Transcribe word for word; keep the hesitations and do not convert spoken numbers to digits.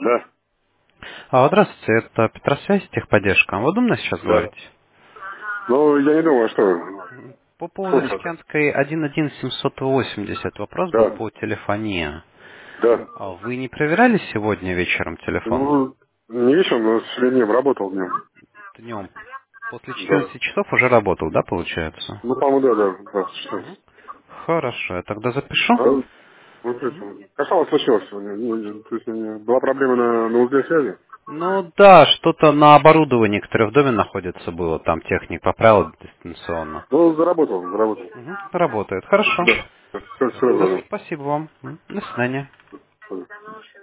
Да, А, здравствуйте, это Петросвязь, техподдержка. Вам удобно сейчас да. говорить? Ну, я не думаю, что... Мгм. По поводу Слушай. Ликянской один один семьсот восемьдесят вопрос был Да, по телефонии. да. А вы не проверяли сегодня вечером телефон? Ну, не вечером, но с днем работал днем. Днем. После Да. четырнадцати часов уже работал, да, получается? Ну, по-моему, да, да, двадцать Мгм. шестнадцать. Хорошо, я тогда запишу. А? Ну, то есть, как стало случилось сегодня? Ну, то есть, э, была проблема на, на узле связи? Ну да, что-то на оборудовании, которое в доме находится, было. Там техник поправил дистанционно. Ну, заработал, заработал. Мгм. Работает. Хорошо. Да. Все, Всё, все, тогда да, спасибо вам. М, До свидания. да.